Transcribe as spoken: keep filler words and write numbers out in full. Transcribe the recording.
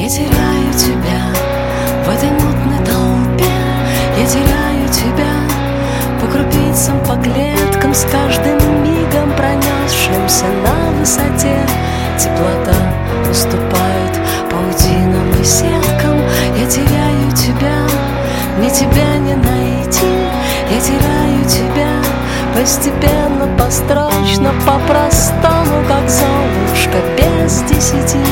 Я теряю тебя в этой мутной толпе, я теряю тебя по крупицам, по клеткам, с каждым мигом пронесшимся на высоте. Теплота уступает паутинам и сеткам. Я теряю тебя, мне тебя не найти. Я теряю тебя постепенно, построчно, по-простому, как Золушка без десяти.